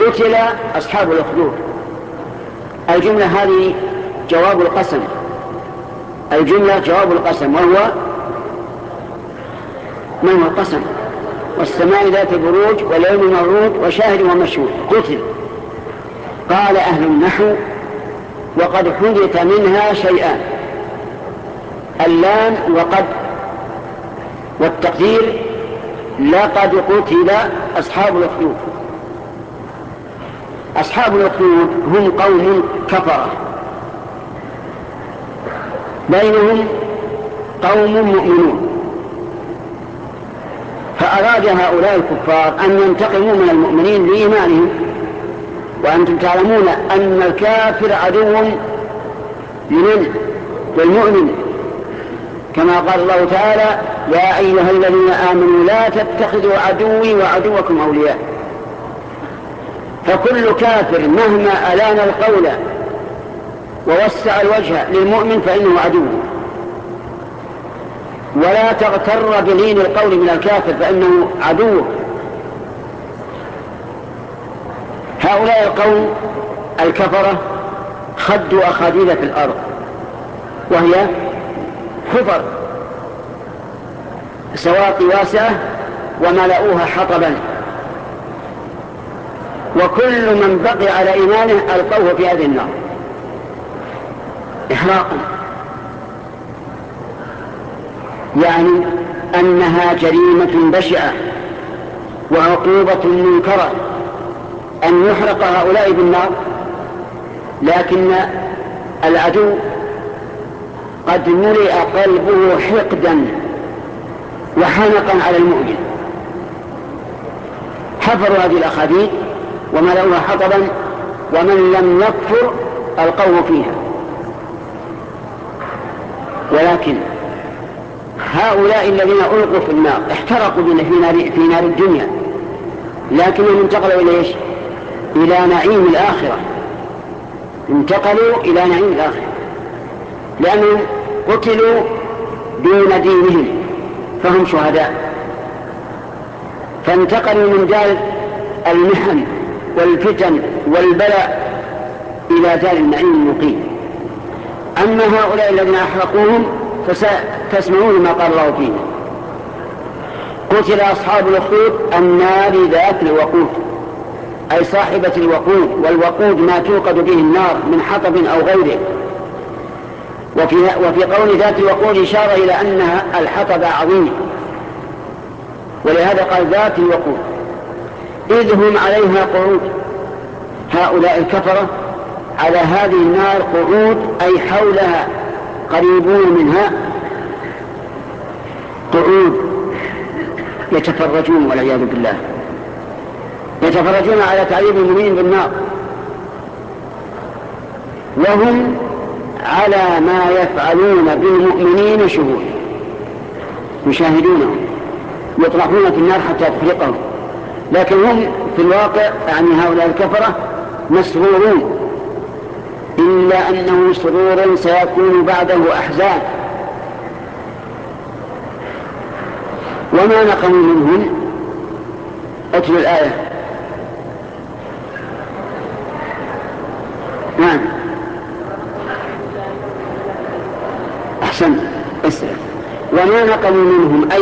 قتل أصحاب الأخدود. الجملة هذه جواب القسم، الجملة جواب القسم، وهو من هو القسم؟ والسماء ذات البروج واليوم الموعود وشاهد ومشهود. قتل. قال أهل النحو: وقد حدث منها شيئان، اللام وقد، والتقدير لقد قتل أصحاب الأخدود. أصحاب الأخدود هم قوم كفرة، بينهم قوم مؤمنون، فأراد هؤلاء الكفار أن ينتقموا من المؤمنين لإيمانهم. وأنتم تعلمون أن الكافر عدو للمؤمن، كما قال الله تعالى: يا أيها الذين آمنوا لا تتخذوا عدوي وعدوكم أولياء. فكل كافر مهما ألان القول ووسع الوجه للمؤمن فإنه عدو، ولا تغتر بلين القول من الكافر فإنه عدو. هؤلاء القوم الكفرة خدوا أخاديد في الأرض، وهي حفر سواقي واسعة وملأوها حطبا، وكل من بقي على إيمانه ألقوه في هذه النار إحراقا. يعني أنها جريمة بشعة وعقوبة منكرة أن يحرق هؤلاء بالنار، لكن العدو قد ملئ قلبه حقدا وحنقا على المؤمن، حفروا هذه الأخاديد وملأوها حطبا، ومن لم يكفر ألقوه فيها. ولكن هؤلاء الذين ألقوا في النار احترقوا في نار الدنيا، لكنهم انتقلوا إلى إيش؟ إلى نعيم الآخرة. انتقلوا إلى نعيم الآخرة لأنهم قتلوا دون دينهم، فهم شهداء، فانتقلوا من دار المحن والفتن والبلاء إلى دار النعيم المقيم. أما هؤلاء الذين أحرقوهم فتسمعون ما قال الله فيه: قتل أصحاب الأخدود النار ذات الوقود، أي صاحبة الوقود، والوقود ما توقد به النار من حطب أو غيره. وفي قول ذات الوقود إشارة إلى أنها الحطب عظيم، ولهذا قال ذات الوقود، إذ هم عليها قعود. هؤلاء الكفرة على هذه النار قعود، أي حولها قريبون منها قعود يتفرجون، والعياذ بالله، يتفرجون على تعذيب المؤمنين بالنار، وهم على ما يفعلون بالمؤمنين شهود، يشاهدونهم يطرحون في النار حتى تحرقهم، لكن هم في الواقع يعني هؤلاء الكفرة مسرورون، إلا أنه سرور سيكون بعده أحزان. وما نقموا منهم. اتل الآية. نعم أحسن. اسأل. وما نقموا منهم